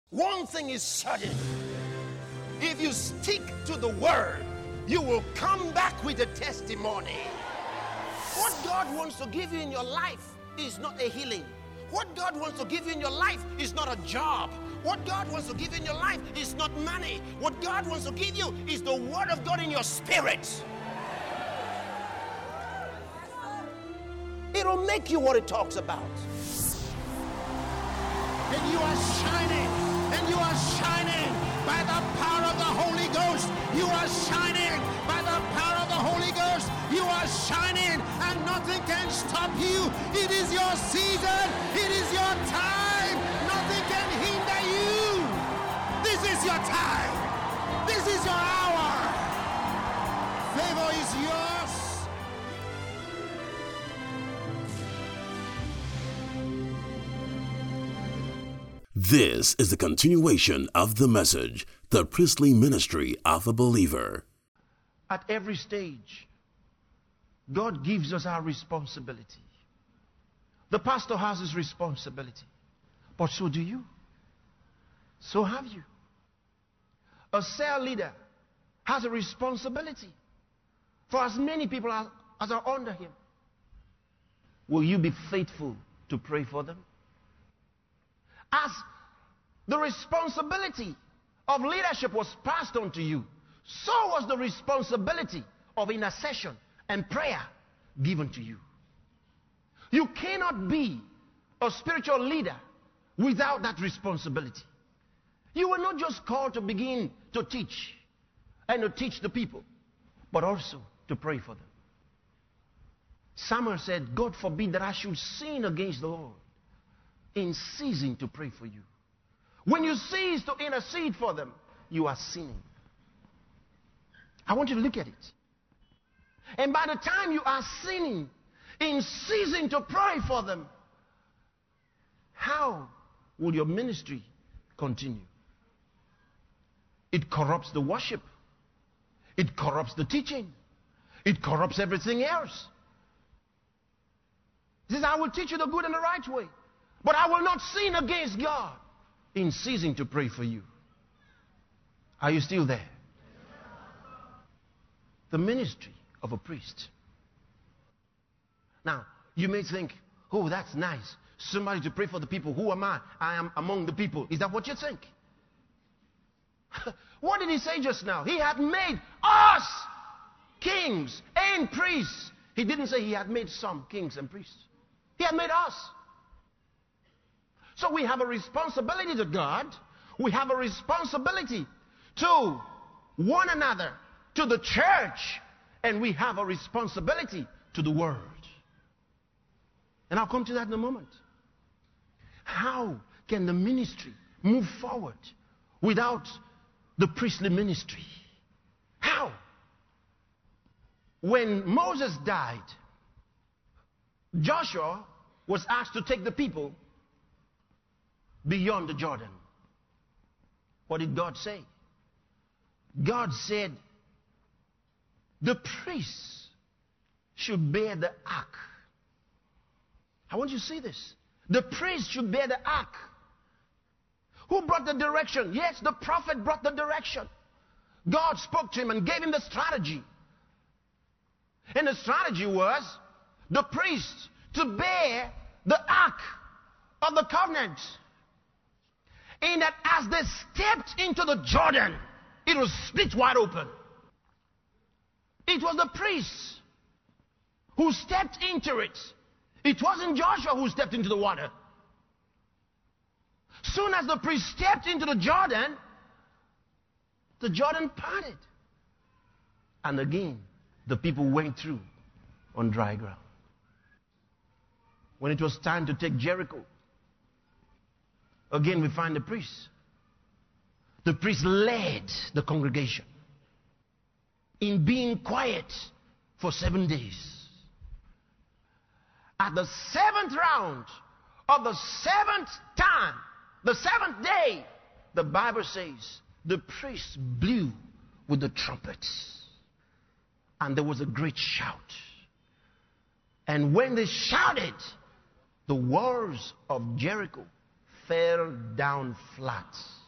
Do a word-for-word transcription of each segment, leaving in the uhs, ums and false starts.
One thing is certain. If you stick to the word, you will come back with a testimony. What God wants to give you in your life is not a healing. What God wants to give you in your life is not a job. What God wants to give you in your life is not money. What God wants to give you is the word of God in your spirit. It'll make you what it talks about. And you are shining, and you are shining by the power of the Holy Ghost. You are shining by the power of the Holy Ghost. You are shining, and nothing can stop you. It is your season. It is your time. Nothing can hinder you. This is your time. This is your hour. Favor is yours. This is the continuation of the message, the priestly ministry of a believer. At every stage, God gives us our responsibility. The pastor has his responsibility, but so do you. So have you. A cell leader has a responsibility for as many people as, as are under him. Will you be faithful to pray for them? As the responsibility of leadership was passed on to you, so was the responsibility of intercession and prayer given to you. You cannot be a spiritual leader without that responsibility. You were not just called to begin to teach and to teach the people, but also to pray for them. Samuel said, God forbid that I should sin against the Lord in ceasing to pray for you. When you cease to intercede for them, you are sinning. I want you to look at it. And by the time you are sinning in ceasing to pray for them, how will your ministry continue? It corrupts the worship. It corrupts the teaching. It corrupts everything else. He says, I will teach you the good and the right way, but I will not sin against God in ceasing to pray for you. Are you still there? The ministry of a priest. Now, you may think, oh, that's nice. Somebody to pray for the people. Who am I? I am among the people. Is that what you think? What did he say just now? He had made us kings and priests. He didn't say he had made some kings and priests. He had made us. So we have a responsibility to God. We have a responsibility to one another, to the church, and we have a responsibility to the world. And I'll come to that in a moment. How can the ministry move forward without the priestly ministry? How? When Moses died, Joshua was asked to take the people beyond the Jordan. What did God say? God said the priests should bear the ark. I want you to see this. The priests should bear the ark. Who brought the direction? Yes, the prophet brought the direction. God spoke to him and gave him the strategy. And the strategy was the priests to bear the ark of the covenant. In that as they stepped into the Jordan, it was split wide open. It was the priests who stepped into it. It wasn't Joshua who stepped into the water. Soon as the priest stepped into the Jordan, the Jordan parted. And again, the people went through on dry ground. When it was time to take Jericho, again we find the priests. The priest led the congregation in being quiet for seven days. At the seventh round of the seventh time, the seventh day, the Bible says the priests blew with the trumpets. And there was a great shout. And when they shouted, the walls of Jericho fell down flat.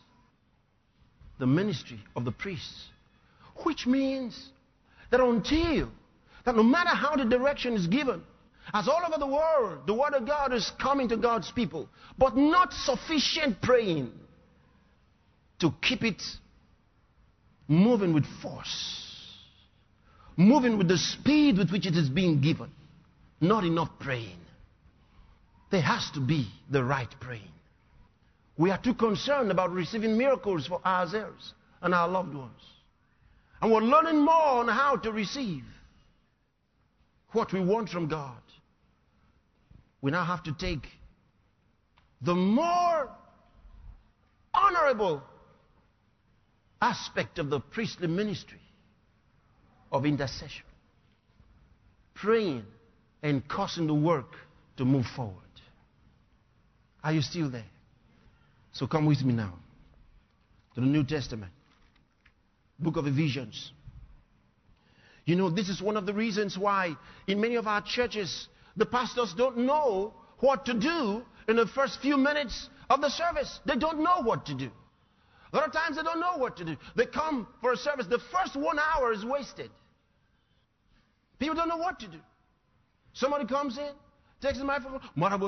the ministry of the priests. Which means that until, that no matter how the direction is given, as all over the world, the word of God is coming to God's people, but not sufficient praying to keep it moving with force, moving with the speed with which it is being given. Not enough praying. There has to be the right praying. We are too concerned about receiving miracles for ourselves and our loved ones. And we're learning more on how to receive what we want from God. We now have to take the more honorable aspect of the priestly ministry of intercession. Praying and causing the work to move forward. Are you still there? So come with me now to the New Testament, book of Ephesians. You know, this is one of the reasons why in many of our churches, the pastors don't know what to do in the first few minutes of the service. They don't know what to do. A lot of times they don't know what to do. They come for a service. The first one hour is wasted. People don't know what to do. Somebody comes in, takes the microphone.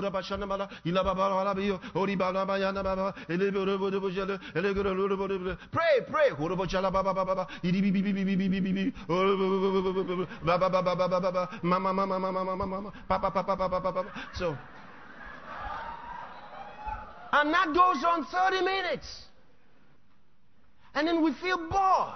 Pray, pray. So, and that goes on thirty minutes. And then we feel bored.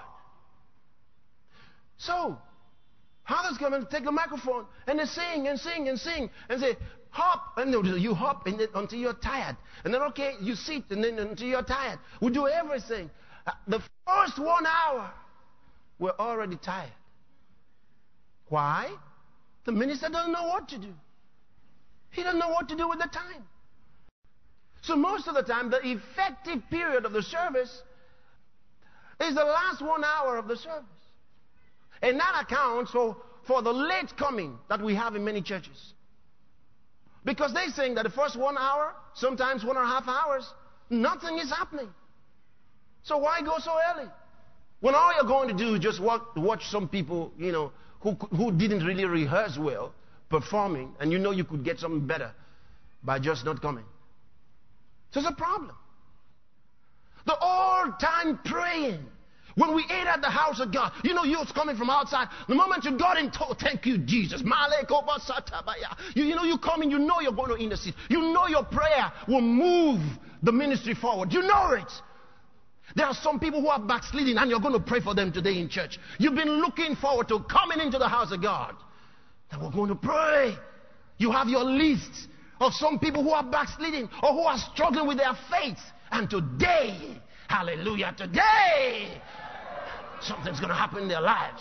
So, others come and take the microphone and they sing and sing and sing and say, hop. And you hop and then, until you're tired. And then, okay, you sit and then until you're tired. We do everything. Uh, the first one hour, we're already tired. Why? The minister doesn't know what to do. He doesn't know what to do with the time. So most of the time, the effective period of the service is the last one hour of the service. And that accounts for, for the late coming that we have in many churches. Because they think that the first one hour, sometimes one and a half hours, nothing is happening. So why go so early? When all you're going to do is just watch, watch some people, you know, who, who didn't really rehearse well, performing, and you know you could get something better by just not coming. So it's a problem. The all-time praying. When we ate at the house of God, you know you was coming from outside. The moment you got in, oh, thank you, Jesus. You, you know you come in, you know you're going to intercede. You know your prayer will move the ministry forward. You know it. There are some people who are backsliding and you're going to pray for them today in church. You've been looking forward to coming into the house of God. And we're going to pray. You have your list of some people who are backsliding or who are struggling with their faith. And today, hallelujah, today, something's going to happen in their lives.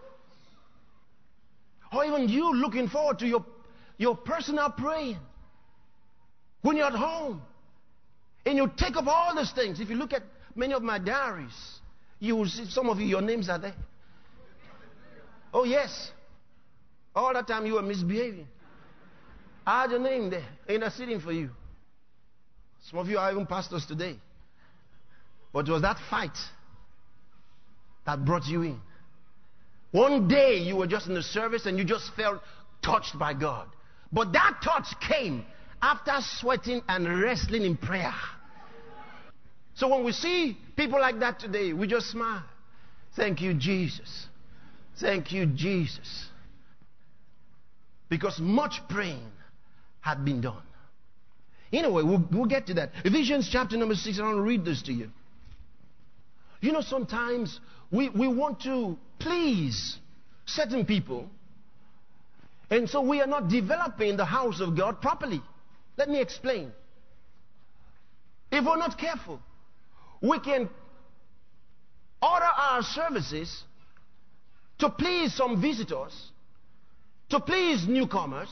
Or even you looking forward to your, your personal praying. When you're at home and you take up all these things. If you look at many of my diaries, you will see some of you, your names are there. Oh, yes. All that time you were misbehaving. I had your name there, interceding for you. Some of you are even pastors today. But it was that fight that brought you in. One day you were just in the service and you just felt touched by God. But that touch came after sweating and wrestling in prayer. So when we see people like that today, we just smile. Thank you, Jesus. Thank you, Jesus. Because much praying had been done. Anyway, we'll, we'll get to that. Ephesians chapter number six, I want to read this to you. You know, sometimes we, we want to please certain people, and so we are not developing the house of God properly. Let me explain. If we're not careful, we can order our services to please some visitors, to please newcomers,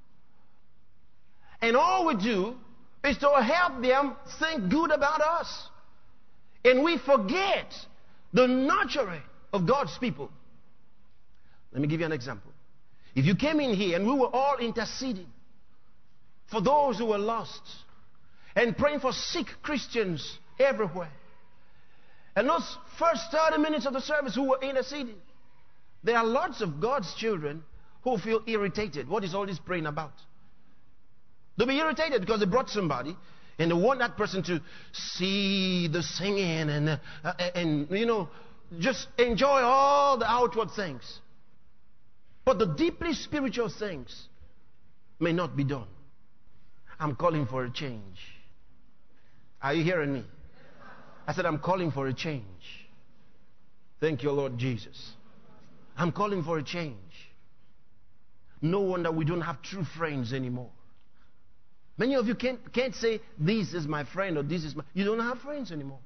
and all we do is to help them think good about us. And we forget the nurturing of God's people. Let me give you an example. If you came in here and we were all interceding for those who were lost and praying for sick Christians everywhere, And those first thirty minutes of the service who were interceding, there are lots of God's children who feel irritated. What is all this praying about? They'll be irritated because they brought somebody and they want that person to see the singing and, uh, and you know, just enjoy all the outward things. But the deeply spiritual things may not be done. I'm calling for a change. Are you hearing me? I said, I'm calling for a change. Thank you, Lord Jesus. I'm calling for a change. No wonder we don't have true friends anymore. Many of you can't, can't say, this is my friend or this is my... You don't have friends anymore.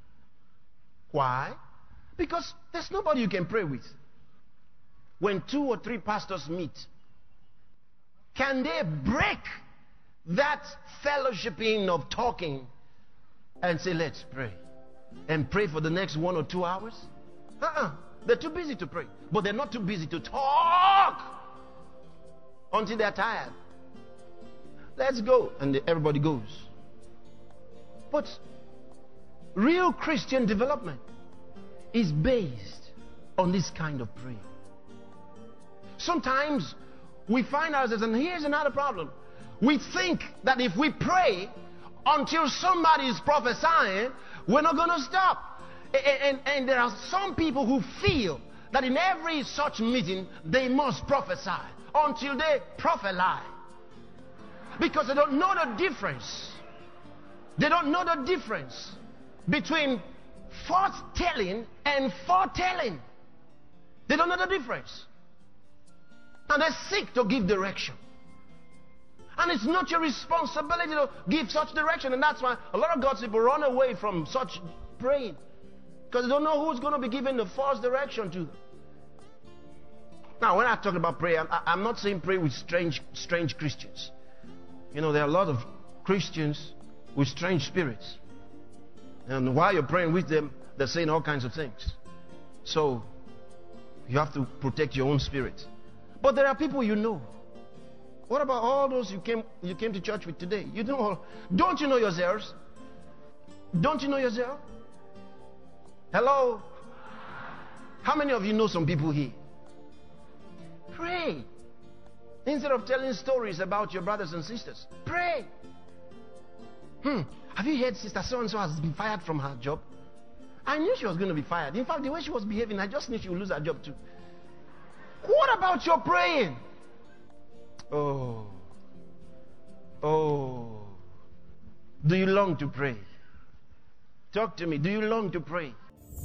Why? Because there's nobody you can pray with. When two or three pastors meet, can they break that fellowshipping of talking and say, let's pray? And pray for the next one or two hours? Uh-uh. They're too busy to pray. But they're not too busy to talk until they're tired. Let's go. And everybody goes. But real Christian development is based on this kind of prayer. Sometimes we find ourselves, and here's another problem. We think that if we pray until somebody is prophesying, we're not going to stop. And, and, and there are some people who feel that in every such meeting they must prophesy until they prophesy. Because they don't know the difference. They don't know the difference between forth-telling and foretelling. They don't know the difference. And they seek to give direction. And it's not your responsibility to give such direction. And that's why a lot of God's people run away from such praying. Because they don't know who's going to be giving the false direction to them. Now, when I talk about prayer, I, I'm not saying pray with strange, strange Christians. You know, there are a lot of Christians with strange spirits. And while you're praying with them, they're saying all kinds of things. So, you have to protect your own spirit. But there are people you know. What about all those you came you came to church with today? You know, don't you know yourselves? Don't you know yourself? Hello? How many of you know some people here? Pray. Instead of telling stories about your brothers and sisters, pray. Hmm. Have you heard Sister So-and-so has been fired from her job? I knew she was going to be fired. In fact, the way she was behaving, I just knew she would lose her job too. What about your praying? Oh. Oh. Do you long to pray? Talk to me. Do you long to pray?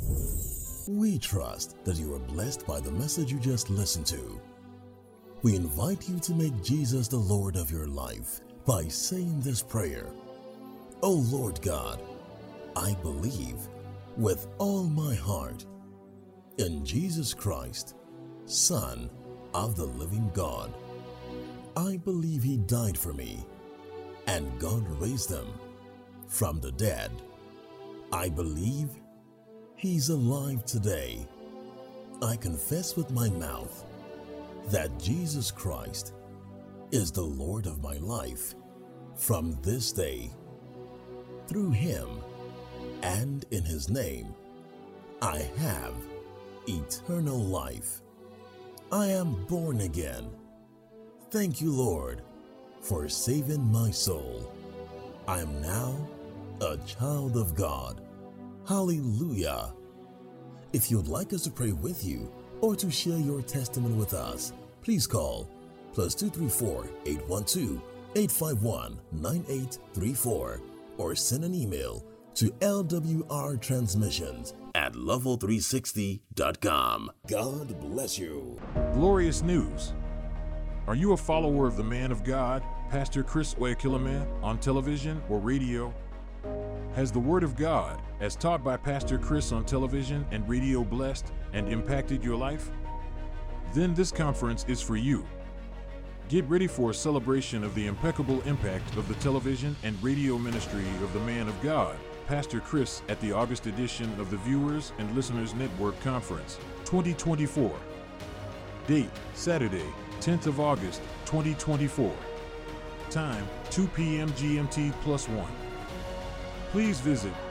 We trust that you are blessed by the message you just listened to. We invite you to make Jesus the Lord of your life by saying this prayer. Oh Lord God, I believe with all my heart in Jesus Christ, Son of the living God. I believe He died for me and God raised Him from the dead. I believe He's alive today. I confess with my mouth that Jesus Christ is the Lord of my life from this day. Through Him and in His name, I have eternal life. I am born again. Thank you, Lord, for saving my soul. I am now a child of God. Hallelujah. If you'd like us to pray with you or to share your testimony with us, please call plus two three four, eight one two, eight five one, nine eight three four or send an email to L W R transmissions at level three sixty dot com. God bless you. Glorious news. Are you a follower of the man of God, Pastor Chris Oyakhilome, on television or radio? Has the Word of God, as taught by Pastor Chris on television and radio, blessed and impacted your life? Then this conference is for you. Get ready for a celebration of the impeccable impact of the television and radio ministry of the man of God, Pastor Chris, at the August edition of the Viewers and Listeners Network Conference twenty twenty-four. Date, Saturday, tenth of August, twenty twenty-four. Time, two p.m. G M T plus one. Please visit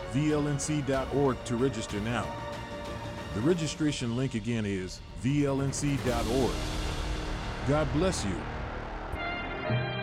V L N C dot org to register now. The registration link again is V L N C dot org. God bless you.